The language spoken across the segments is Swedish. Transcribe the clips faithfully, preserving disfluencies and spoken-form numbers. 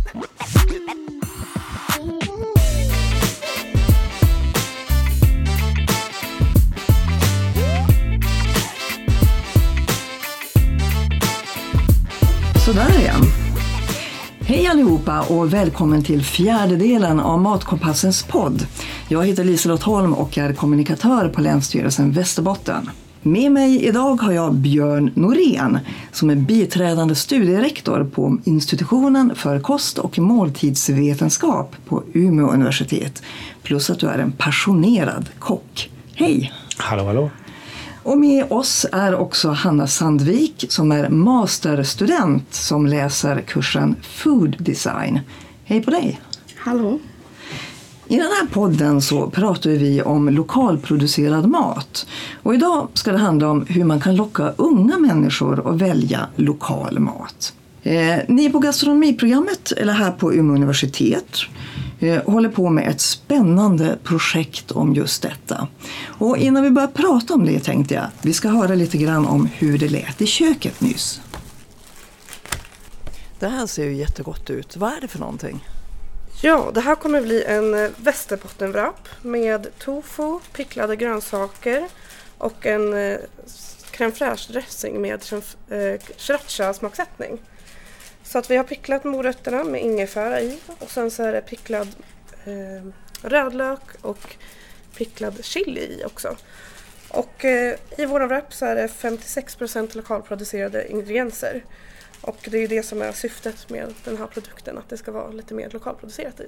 Sådär igen. Hej allihopa och välkommen till fjärde delen av Matkompassens podd. Jag heter Liselott Holm och är kommunikatör på Länsstyrelsen Västerbotten. Med mig idag har jag Björn Norén som är biträdande studierektor på institutionen för kost- och måltidsvetenskap på Umeå universitet. Plus att du är en passionerad kock. Hej! Hallå, hallå! Och med oss är också Hanna Sandvik som är masterstudent som läser kursen Food Design. Hej på dig! Hallå! I den här podden så pratar vi om lokalproducerad mat. Och idag ska det handla om hur man kan locka unga människor att välja lokal mat. Eh, ni på gastronomiprogrammet, eller här på Umeå universitet, eh, håller på med ett spännande projekt om just detta. Och innan vi börjar prata om det tänkte jag, vi ska höra lite grann om hur det lät i köket nyss. Det här ser ju jättegott ut. Vad är det för någonting? Ja, det här kommer bli en västerbottenwrap med tofu, picklade grönsaker och en eh, crème fraîche dressing med eh, sriracha-smaksättning. Så att vi har picklat morötterna med ingefära i och sen så är det picklad eh, rödlök och picklad chili i också. Och eh, i våran wrap så är det femtiosex procent lokalproducerade ingredienser. Och det är ju det som är syftet med den här produkten, att det ska vara lite mer lokalproducerat i.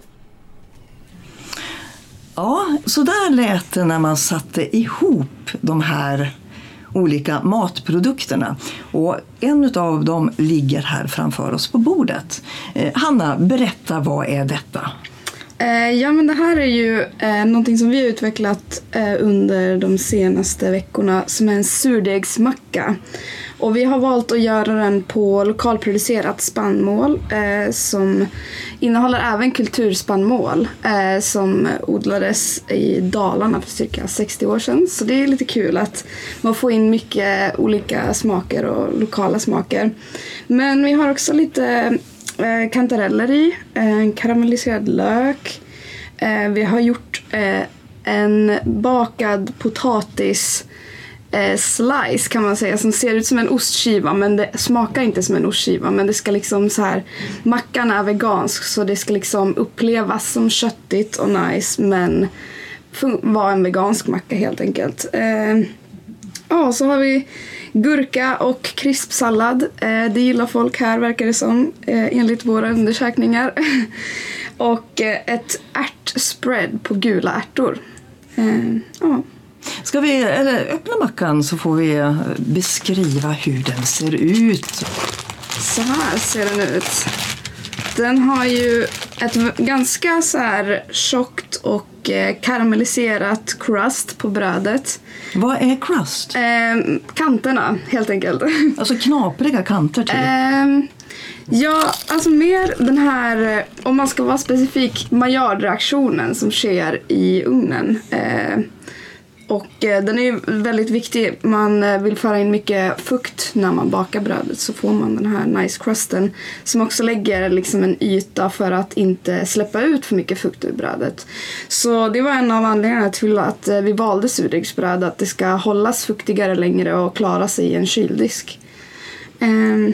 Ja, så där lät det när man satte ihop de här olika matprodukterna. Och en av dem ligger här framför oss på bordet. Eh, Hanna, berätta, vad är detta? Eh, ja, men det här är ju eh, någonting som vi har utvecklat eh, under de senaste veckorna som är en surdegsmacka. Och vi har valt att göra den på lokalproducerat spannmål eh, som innehåller även kulturspannmål eh, som odlades i Dalarna för cirka sextio år sedan. Så det är lite kul att man får in mycket olika smaker och lokala smaker. Men vi har också lite eh, kantareller i, en karamelliserad lök. Eh, vi har gjort eh, en bakad potatis Eh, slice kan man säga, som ser ut som en ostskiva men det smakar inte som en ostskiva, men det ska liksom så här, mackan är vegansk så det ska liksom upplevas som köttigt och nice men fun- vara en vegansk macka helt enkelt. Eh, ja, så har vi gurka och krispsallad. Eh, det gillar folk här verkar det som, eh, enligt våra undersökningar. och eh, ett ärtspread på gula ärtor. Eh, ja. Ska vi eller, öppna mackan så får vi beskriva hur den ser ut. Så här ser den ut. Den har ju ett ganska så här tjockt och eh, karamelliserat crust på brödet. Vad är crust? Eh, kanterna helt enkelt. Alltså knapriga kanter till. Eh, ja, alltså mer den här, om man ska vara specifik, Maillard-reaktionen som sker i ugnen. Eh, Och eh, den är ju väldigt viktig. Man eh, vill föra in mycket fukt när man bakar brödet, så får man den här nice crusten som också lägger liksom en yta för att inte släppa ut för mycket fukt ur brödet. Så det var en av anledningarna till att eh, vi valde surdegsbröd, att det ska hållas fuktigare längre och klara sig i en kyldisk. Eh,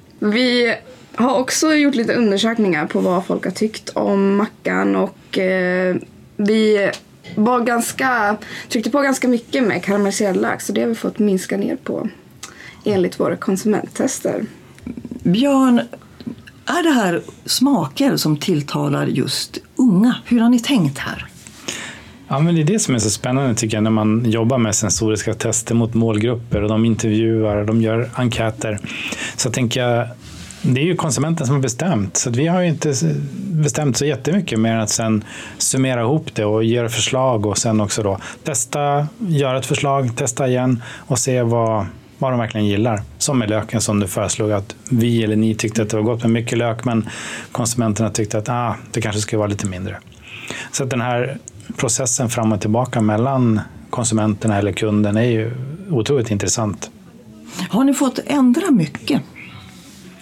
vi har också gjort lite undersökningar på vad folk har tyckt om mackan och eh, vi var ganska, tryckte på ganska mycket med karamelliserad lök, så det har vi fått minska ner på enligt våra konsumenttester. Björn, är det här smaker som tilltalar just unga? Hur har ni tänkt här? Ja, men det är det som är så spännande tycker jag när man jobbar med sensoriska tester mot målgrupper och de intervjuar och de gör enkäter. Så tänker jag, det är ju konsumenten som har bestämt, så att vi har ju inte bestämt så jättemycket mer än att sen summera ihop det och göra förslag och sen också då testa, göra ett förslag, testa igen och se vad, vad de verkligen gillar. Som med löken som du föreslog, att vi eller ni tyckte att det var gott med mycket lök men konsumenterna tyckte att ah, det kanske skulle vara lite mindre. Så att den här processen fram och tillbaka mellan konsumenterna eller kunden är ju otroligt intressant. Har ni fått ändra mycket?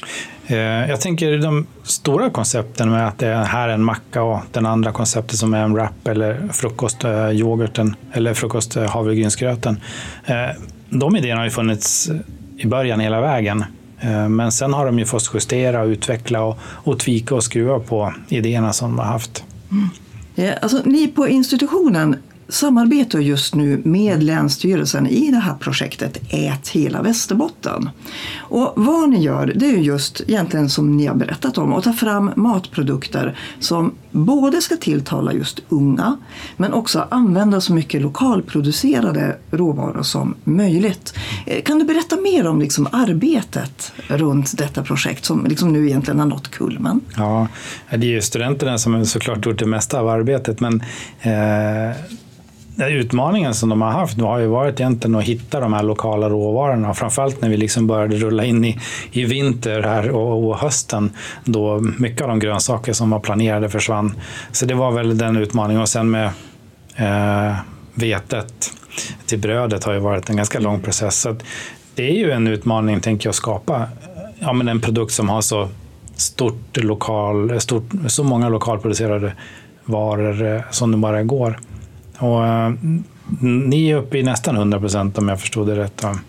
Jag tänker de stora koncepten med att det här är en macka och den andra konceptet som är en wrap eller frukostyoghurten eller frukost havregrynsgröten. De idéerna har ju funnits i början hela vägen. Men sen har de ju fått justera och utveckla och, och tvika och skruva på idéerna som de har haft. Mm. Ja, alltså, ni på institutionen samarbetar just nu med Länsstyrelsen i det här projektet Ät hela Västerbotten. Och vad ni gör, det är ju just egentligen som ni har berättat om, att ta fram matprodukter som både ska tilltala just unga men också använda så mycket lokalproducerade råvaror som möjligt. Kan du berätta mer om liksom arbetet runt detta projekt som liksom nu egentligen har nått kulmen? Ja, det är ju studenterna som har såklart gjort det mesta av arbetet, men eh... utmaningen som de har haft har ju varit egentligen att hitta de här lokala råvarorna, framförallt när vi liksom började rulla in i, i vinter här och, och hösten då mycket av de grönsaker som var planerade försvann. Så det var väl den utmaningen, och sen med eh, vetet till brödet har ju varit en ganska lång process. Så att det är ju en utmaning, tänker jag, att skapa ja, men en produkt som har så stort lokal, stort, så många lokalproducerade varor som det bara går. Och uh, ni är uppe i nästan hundra procent om jag förstod det rätt. Uh,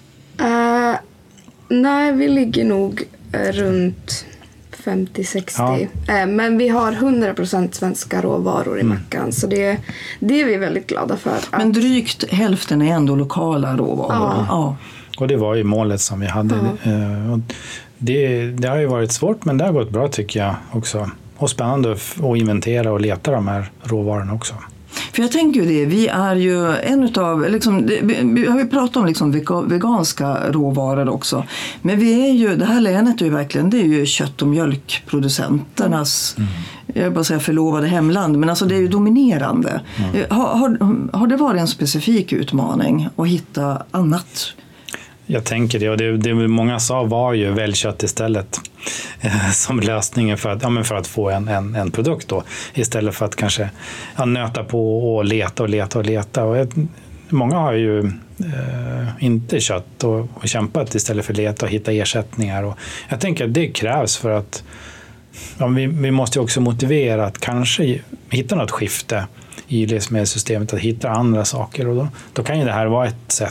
nej, vi ligger nog uh, runt femtio sextio. Ja. Uh, men vi har hundra procent svenska råvaror i mm. mackan. Så det, det är vi väldigt glada för. Att... Men drygt hälften är ändå lokala råvaror. Ja. Ja. Och det var ju målet som vi hade. Ja. Uh, och det, det har ju varit svårt, men det har gått bra tycker jag också. Och spännande att inventera och leta de här råvarorna också. För jag tänker ju det, vi är ju en utav, liksom, det, vi har ju pratat om liksom veganska råvaror också. Men vi är ju, det här länet är ju verkligen, det är ju kött- och mjölkproducenternas, mm. jag vill bara säga förlovade hemland, men alltså det är ju dominerande. Mm. Har, har, har det varit en specifik utmaning att hitta annat? Jag tänker det, och det, det många sa var ju välj kött istället eh, som lösningen för att, ja, men för att få en, en, en produkt då, istället för att kanske ja, nöta på och leta och leta och leta. Och ett, många har ju eh, inte kött och, och kämpat istället för leta och hitta ersättningar. Och jag tänker att det krävs för att ja, vi, vi måste också motivera att kanske hitta något skifte i livsmedelssystemet, att hitta andra saker, och då, då kan ju det här vara ett sätt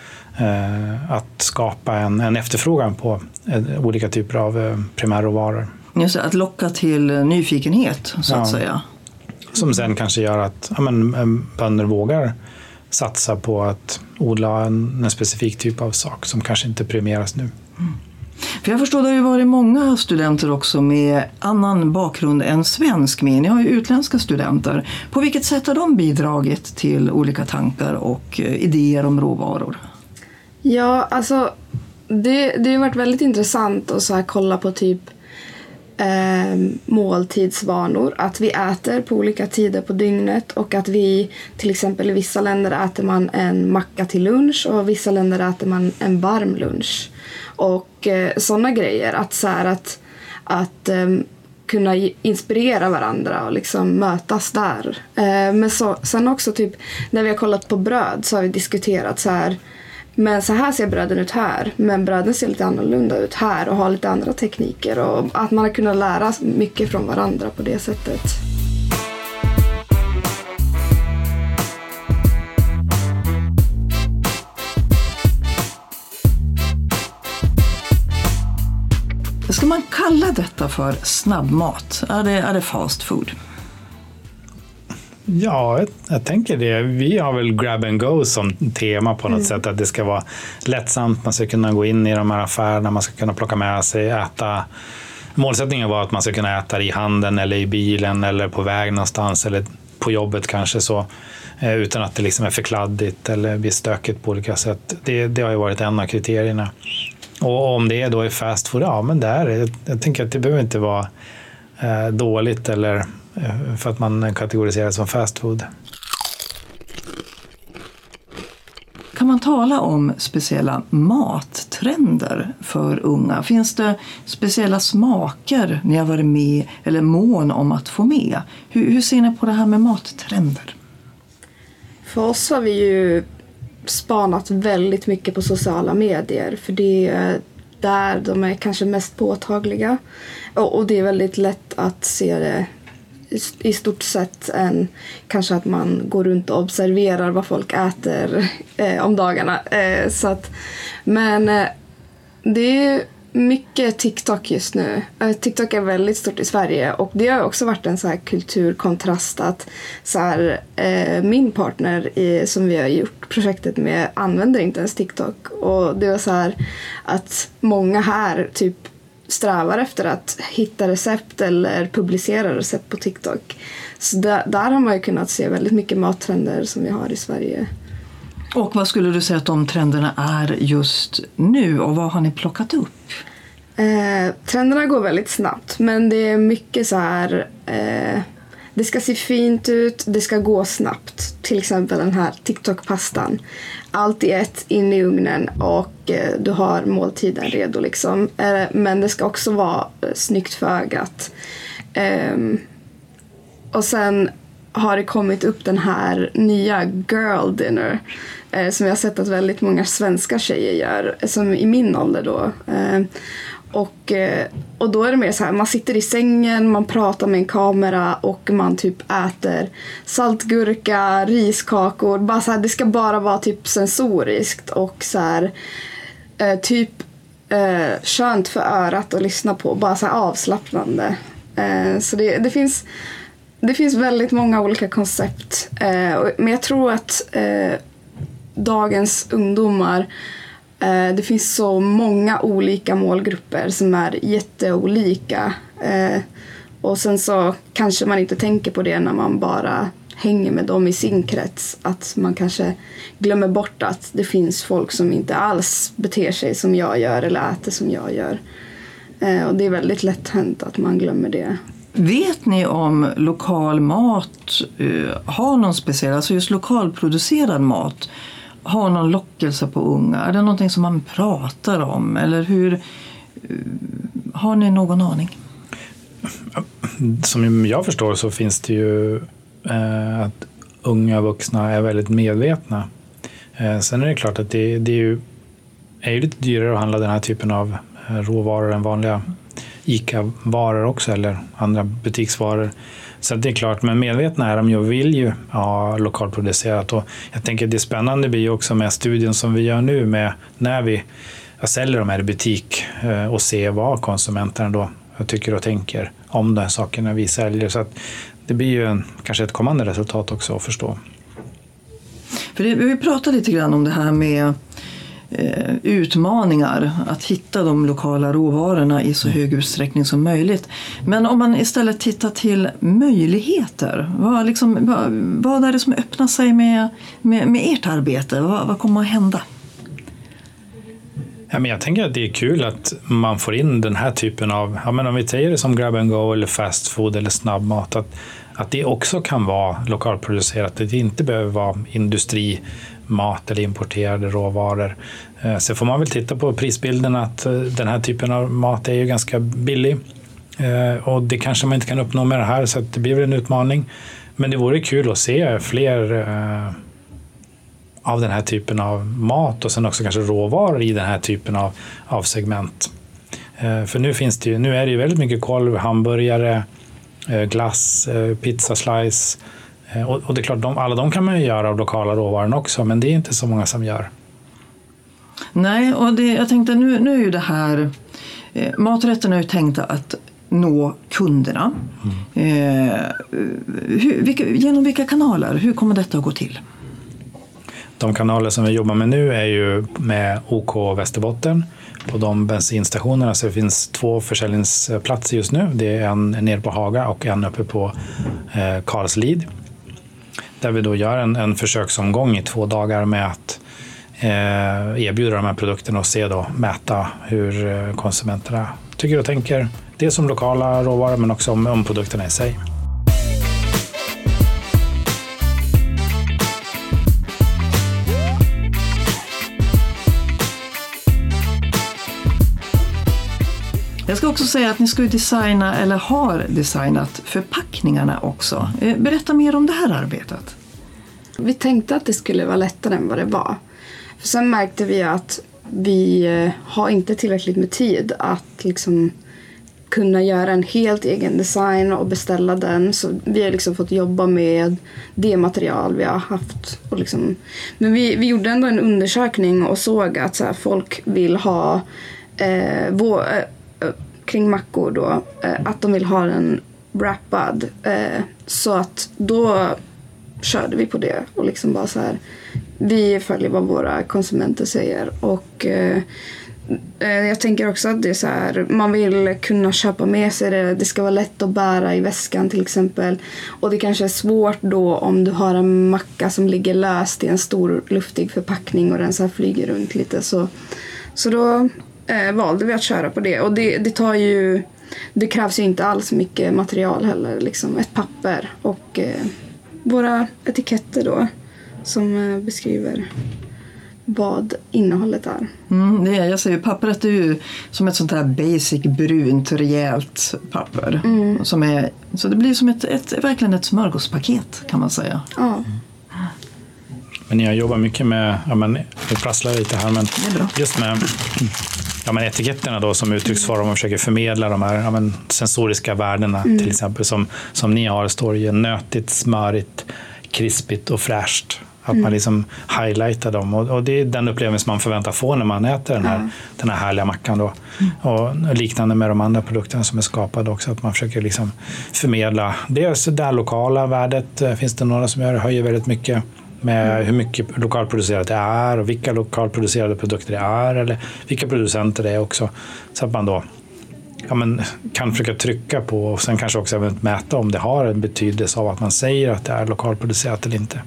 att skapa en, en efterfrågan på olika typer av primärråvaror. Just att locka till nyfikenhet så att ja. säga. Som sen kanske gör att ja, men, bönder vågar satsa på att odla en, en specifik typ av sak som kanske inte premieras nu. Mm. För jag förstår att det har ju varit många studenter också med annan bakgrund än svensk med. Ni har ju utländska studenter. På vilket sätt har de bidragit till olika tankar och idéer om råvaror? Ja, alltså det, det har varit väldigt intressant att så här kolla på typ eh, måltidsvanor. Att vi äter på olika tider på dygnet, och att vi till exempel i vissa länder äter man en macka till lunch och i vissa länder äter man en varm lunch. Och eh, sådana grejer, att, så här, att, att eh, kunna inspirera varandra och liksom mötas där. Eh, men så, sen också typ när vi har kollat på bröd så har vi diskuterat så här, men så här ser bröden ut här, men bröden ser lite annorlunda ut här och har lite andra tekniker, och att man har kunnat lära mycket från varandra på det sättet. Ska man kalla detta för snabbmat? Är det, är det fast food? Ja, jag, jag tänker det. Vi har väl grab and go som tema på något mm. sätt. Att det ska vara lättsamt, man ska kunna gå in i de här affärerna, man ska kunna plocka med sig, äta. Målsättningen var att man ska kunna äta i handen eller i bilen eller på väg någonstans eller på jobbet kanske så. Utan att det liksom är för kladdigt eller blir stökigt på olika sätt. Det, det har ju varit en av kriterierna. Och om det då är fast food, ja men där, jag, jag tänker att det behöver inte vara eh, dåligt eller eh, för att man kategoriserar det som fast food. Kan man tala om speciella mattrender för unga? Finns det speciella smaker ni har varit med eller mån om att få med? Hur, hur ser ni på det här med mattrender? För oss har vi ju spanat väldigt mycket på sociala medier, för det, där de är kanske mest påtagliga. Och, och det är väldigt lätt att se det i, i stort sett än kanske att man går runt och observerar vad folk äter eh, om dagarna. Eh, så att, men eh, det är mycket TikTok just nu. TikTok är väldigt stort i Sverige och det har också varit en så här kulturkontrast att så här, eh, min partner i, som vi har gjort projektet med använder inte ens TikTok och det var så här att många här typ strävar efter att hitta recept eller publicera recept på TikTok. Så där, där har man ju kunnat se väldigt mycket mattrender som vi har i Sverige. Och vad skulle du säga att de trenderna är just nu och vad har ni plockat upp? Eh, trenderna går väldigt snabbt men det är mycket så här eh, det ska se fint ut, det ska gå snabbt. Till exempel den här TikTok-pastan. Allt i ett in i ugnen och eh, du har måltiden redo liksom. Eh, men det ska också vara eh, snyggt för ögat. Eh, och sen har det kommit upp den här nya girl dinner eh, som jag har sett att väldigt många svenska tjejer gör, som i min ålder då. Eh, och, eh, och då är det mer så här, man sitter i sängen, man pratar med en kamera och man typ äter saltgurka, riskakor, bara så här, det ska bara vara typ sensoriskt och så här, eh, typ eh, skönt för örat att lyssna på, bara så här avslappnande. Eh, så det, det finns Det finns väldigt många olika koncept. Eh, men jag tror att eh, dagens ungdomar, eh, det finns så många olika målgrupper som är jätteolika. Eh, och sen så kanske man inte tänker på det när man bara hänger med dem i sin krets. Att man kanske glömmer bort att det finns folk som inte alls beter sig som jag gör eller äter som jag gör. Eh, och det är väldigt lätt hänt att man glömmer det. Vet ni om lokal mat uh, har någon speciell, alltså just lokalproducerad mat har någon lockelse på unga? Är det någonting som man pratar om? Eller hur, uh, har ni någon aning? Som jag förstår så finns det ju eh, att unga vuxna är väldigt medvetna. Eh, sen är det klart att det, det är, ju, är ju lite dyrare att handla den här typen av råvaror än vanliga ICA-varor också eller andra butiksvaror. Så det är klart, men medvetna är de ju och vill ju ha lokalproducerat. Och jag tänker att det är spännande blir ju också med studien som vi gör nu med när vi säljer de här i butik och se vad konsumenterna då tycker och tänker om de här sakerna vi säljer. Så att det blir ju en, kanske ett kommande resultat också att förstå. För det, vi pratade lite grann om det här med eh, utmaningar, att hitta de lokala råvarorna i så hög utsträckning som möjligt. Men om man istället tittar till möjligheter, vad, liksom, vad, vad är det som öppnar sig med, med, med ert arbete? Vad, vad kommer att hända? Ja, men jag tänker att det är kul att man får in den här typen av, ja, men om vi säger det som grab and go eller fast food eller snabbmat, att, att det också kan vara lokalproducerat, att det inte behöver vara industrimat eller importerade råvaror. Så får man väl titta på prisbilden att den här typen av mat är ju ganska billig och det kanske man inte kan uppnå med det här, så att det blir väl en utmaning. Men det vore kul att se fler av den här typen av mat och sen också kanske råvaror i den här typen av, av segment. Eh, för nu finns det ju, nu är det ju väldigt mycket kolv, hamburgare, eh, glass, eh, pizza slice eh, och, och det är klart, de, alla de kan man ju göra av lokala råvaror också, men det är inte så många som gör. Nej, och det, jag tänkte nu, nu är ju det här, eh, maträtterna är ju tänkta att nå kunderna. Mm. Eh, hur, vilka, genom vilka kanaler? Hur kommer detta att gå till? De kanaler som vi jobbar med nu är ju med O K Västerbotten på de bensinstationerna, så det finns två försäljningsplatser just nu. Det är en nere på Haga och en uppe på eh, Karlslid. Där vi då gör en, en försöksomgång i två dagar med att eh, erbjuda de här produkterna och se då, mäta hur konsumenterna tycker och tänker. Dels som lokala råvaror men också om, om produkterna i sig. Jag ska också säga att ni ska designa eller har designat förpackningarna också. Berätta mer om det här arbetet. Vi tänkte att det skulle vara lättare än vad det var. För sen märkte vi att vi har inte tillräckligt med tid att liksom kunna göra en helt egen design och beställa den. Så vi har liksom fått jobba med det material vi har haft. Och liksom, men vi, vi gjorde ändå en undersökning och såg att så här, folk vill ha eh, vår, eh, kring mackor då, eh, att de vill ha den wrappad. Eh, så att då körde vi på det och liksom bara så här, vi följer vad våra konsumenter säger. Och eh, jag tänker också att det är så här, man vill kunna köpa med sig det. Det ska vara lätt att bära i väskan till exempel. Och det kanske är svårt då om du har en macka som ligger löst i en stor luftig förpackning och den så här flyger runt lite. Så, så då eh, valde vi att köra på det. Och det, det tar ju, det krävs ju inte alls mycket material heller. Liksom ett papper och eh, våra etiketter då som eh, beskriver vad innehållet är. Mm, det är, jag säger, pappret är ju som ett sånt här basic brunt rejält papper. Mm. Som är, så det blir som ett, ett, verkligen ett smörgåspaket kan man säga. Ja. Mm. Men jag jobbar mycket med, ja men vi prasslar lite här, men just med ja, men etiketterna då som uttrycksform och försöker förmedla de här ja, men sensoriska värdena mm. till exempel som, som ni har, står ju nötigt, smörigt, krispigt och fräscht. Att mm. man liksom highlightar dem. Och, och det är den upplevelse man förväntar få när man äter den här, mm. den här härliga mackan då. Mm. Och liknande med de andra produkterna som är skapade också. Att man försöker liksom förmedla. Dels det här lokala värdet. Finns det några som gör, höjer väldigt mycket med mm. hur mycket lokalproducerat det är. Och vilka lokalproducerade produkter det är. Eller vilka producenter det är också. Så att man då ja, men, kan försöka trycka på. Och sen kanske också även mäta om det har en betydelse av att man säger att det är lokalproducerat eller inte.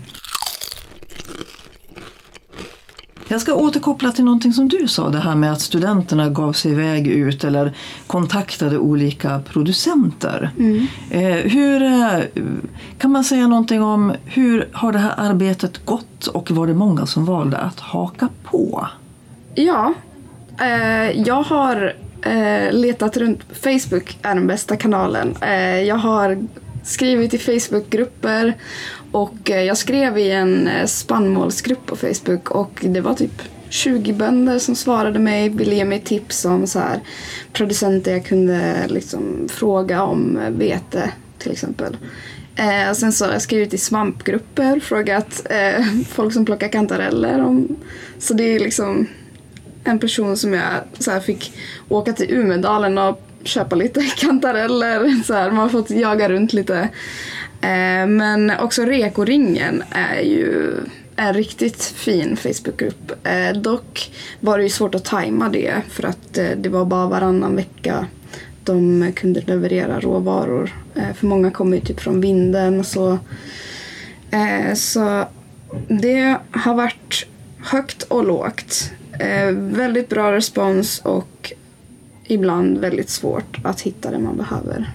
Jag ska återkoppla till någonting som du sa, det här med att studenterna gav sig iväg ut eller kontaktade olika producenter. Mm. Eh, hur kan man säga någonting om hur har det här arbetet gått och var det många som valde att haka på? Ja, eh, jag har eh, letat runt. Facebook är den bästa kanalen. Eh, jag har skrivit i Facebookgrupper och jag skrev i en spannmålsgrupp på Facebook och det var typ tjugo bönder som svarade mig, ville ge mig tips om så här producenter jag kunde liksom fråga om vete till exempel. Eh, och sen så har jag skrivit i svampgrupper, frågat eh, folk som plockar kantareller om, så det är liksom en person som jag så här fick åka till Umedalen och köpa lite kantareller, så här, man har fått jaga runt lite. Eh, men också Rekoringen är ju en riktigt fin Facebookgrupp. Eh, dock var det ju svårt att tajma det för att eh, det var bara varannan vecka de kunde leverera råvaror. Eh, för många kommer ju typ från vinden och så. Eh, så det har varit högt och lågt. Eh, väldigt bra respons och ibland väldigt svårt att hitta det man behöver.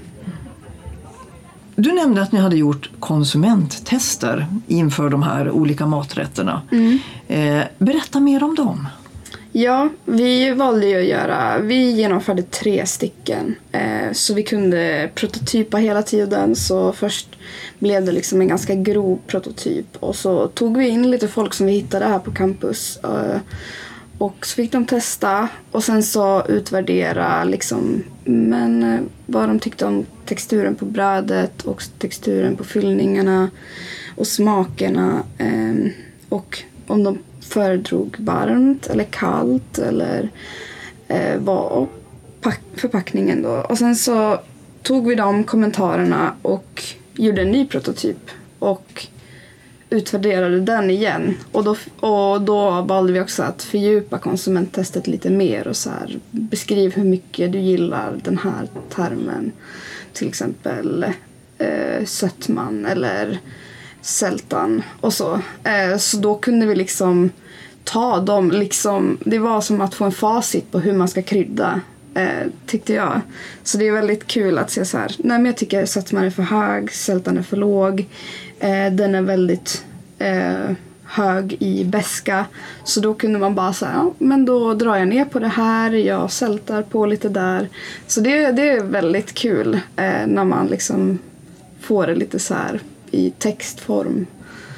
Du nämnde att ni hade gjort konsumenttester inför de här olika maträtterna. Mm. Eh, berätta mer om dem. Ja, vi valde ju att göra, vi genomförde tre stycken. Eh, så vi kunde prototypa hela tiden. Så först blev det liksom en ganska grov prototyp. Och så tog vi in lite folk som vi hittade här på campus. Eh, Och så fick de testa och sen så utvärdera liksom, men vad de tyckte om texturen på brödet och texturen på fyllningarna och smakerna. Eh, och om de föredrog varmt eller kallt eller eh, vad pack- förpackningen då. Och sen så tog vi de kommentarerna och gjorde en ny prototyp och utvärderade den igen. Och då, och då valde vi också att fördjupa konsumenttestet lite mer och så här, beskriv hur mycket du gillar den här termen. Till exempel eh, sötman eller sältan och så. Eh, så då kunde vi liksom ta dem, liksom, det var som att få en facit på hur man ska krydda, eh, tyckte jag. Så det är väldigt kul att se så här, nej men jag tycker sötman är för hög, sältan är för låg. Eh, den är väldigt eh, hög i beska. Så då kunde man bara säga, ja, men då drar jag ner på det här, jag sältar på lite där. Så det, det är väldigt kul eh, när man liksom får det lite så här i textform.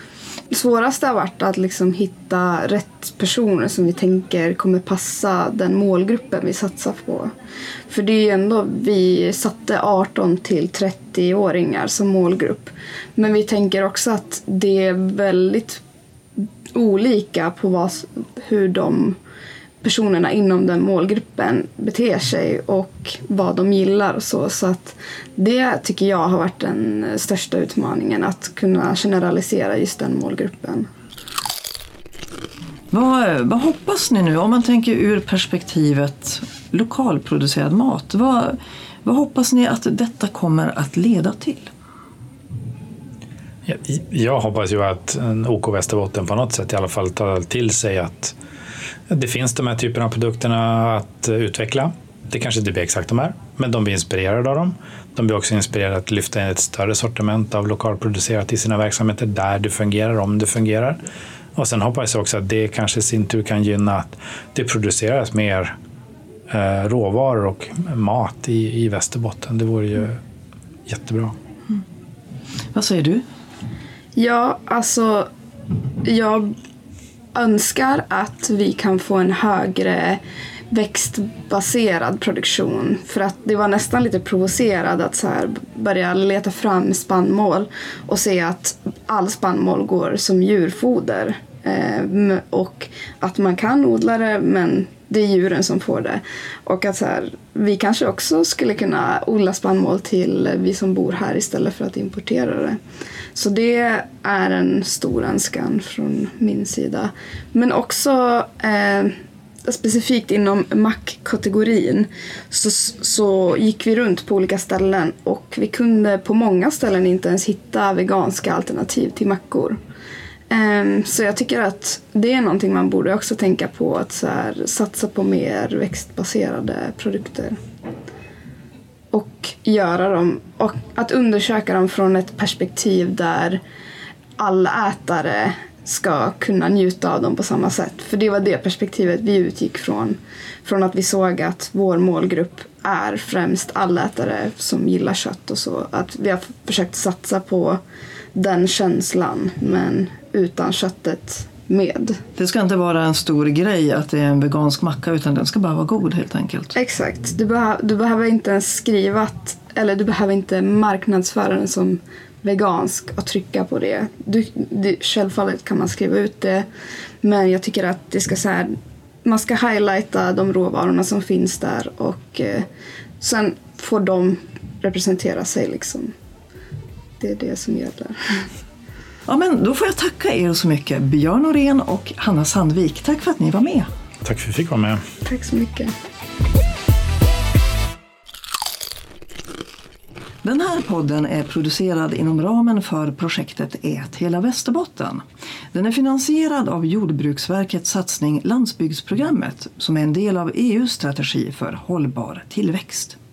Det svåraste har varit att liksom hitta rätt personer som vi tänker kommer passa den målgruppen vi satsar på. För det är ändå, vi satte arton till trettio-åringar som målgrupp. Men vi tänker också att det är väldigt olika på vad, hur de personerna inom den målgruppen beter sig och vad de gillar och så. Så att det tycker jag har varit den största utmaningen, att kunna generalisera just den målgruppen. Vad, vad hoppas ni nu, om man tänker ur perspektivet lokalproducerad mat? Vad, vad hoppas ni att detta kommer att leda till? Jag, jag hoppas ju att O K Västerbotten på något sätt i alla fall tar till sig att det finns de här typerna av produkterna att utveckla. Det kanske inte blir exakt de här, men de blir inspirerade av dem. De blir också inspirerade att lyfta in ett större sortiment av lokalproducerat i sina verksamheter där det fungerar, om det fungerar. Och sen hoppas jag också att det kanske i sin tur kan gynna att det produceras mer eh, råvaror och mat i, i Västerbotten. Det vore ju jättebra. Mm. Vad säger du? Ja, alltså jag önskar att vi kan få en högre växtbaserad produktion, för att det var nästan lite provocerad att så här börja leta fram spannmål och se att all spannmål går som djurfoder, eh, och att man kan odla det, men det är djuren som får det. Och att så här, vi kanske också skulle kunna odla spannmål till vi som bor här istället för att importera det. Så det är en stor önskan från min sida. Men också eh, specifikt inom mackkategorin så, så gick vi runt på olika ställen och vi kunde på många ställen inte ens hitta veganska alternativ till mackor. Um, så jag tycker att det är någonting man borde också tänka på, att så här, satsa på mer växtbaserade produkter. Och göra dem, och att undersöka dem från ett perspektiv där alla ätare ska kunna njuta av dem på samma sätt. För det var det perspektivet vi utgick från. Från att vi såg att vår målgrupp är främst allätare som gillar kött och så. Att vi har försökt satsa på den känslan, men utan köttet med. Det ska inte vara en stor grej att det är en vegansk macka, utan den ska bara vara god helt enkelt. Exakt. Du, beh- du behöver inte ens skriva att, eller du behöver inte marknadsföra den som vegansk och trycka på det. Du, du, självfallet kan man skriva ut det, men jag tycker att det ska så här, man ska highlighta de råvarorna som finns där, och eh, sen får de representera sig liksom. Det är det som gäller. Ja, men då får jag tacka er så mycket, Björn Norén och Hanna Sandvik. Tack för att ni var med. Tack för att vi fick vara med. Tack så mycket. Den här podden är producerad inom ramen för projektet Ät hela Västerbotten. Den är finansierad av Jordbruksverkets satsning Landsbygdsprogrammet, som är en del av E U:s strategi för hållbar tillväxt.